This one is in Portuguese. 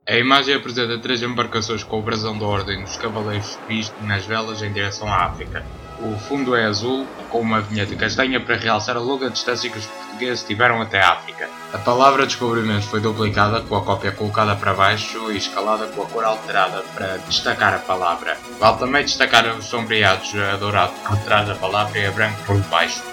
A imagem apresenta três embarcações com o brasão da Ordem dos Cavaleiros visto nas velas em direção à África. O fundo é azul, com uma vinheta castanha para realçar a longa distância que os portugueses tiveram até a África. A palavra descobrimento foi duplicada, com a cópia colocada para baixo e escalada com a cor alterada para destacar a palavra. Vale também destacar os sombreados a dourado por trás da palavra e a branco por baixo.